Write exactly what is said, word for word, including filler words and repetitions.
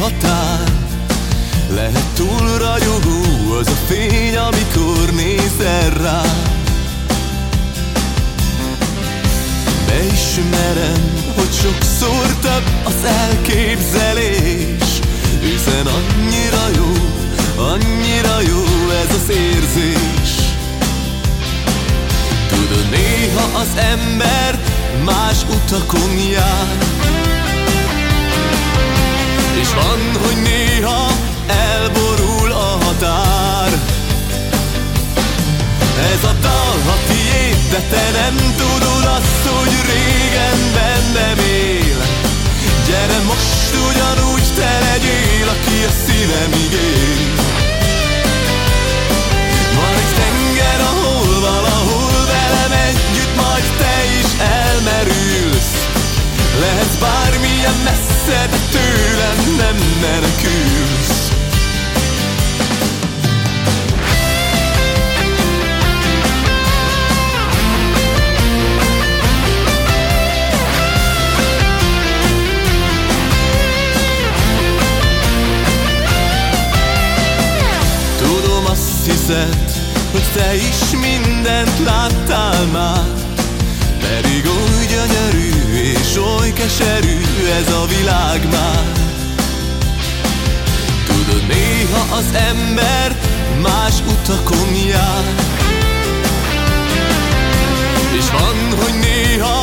határ. Lehet túl ragyogó az a fény, amikor nézel rá. Beismerem, hogy sokszor több az elképzelés, hiszen annyira jó, annyira jó ez az érzés. Tudod, néha az ember más utakon jár, és van, hogy néha elborul a határ. Ez a dal a tiéd, de te nem tudod azt, hogy régen bennem él. Gyere most ugyanúgy te legyél, aki a szívemig él. Majd tenger, ahol valahol velem együtt, majd te is elmerülsz. Lehetsz bármilyen messze, de tőlem nem menekülsz. Hiszed, hogy te is mindent láttál már, pedig oly gyönyörű és oly keserű ez a világ már. Tudod, néha az ember más utakon jár, és van, hogy néha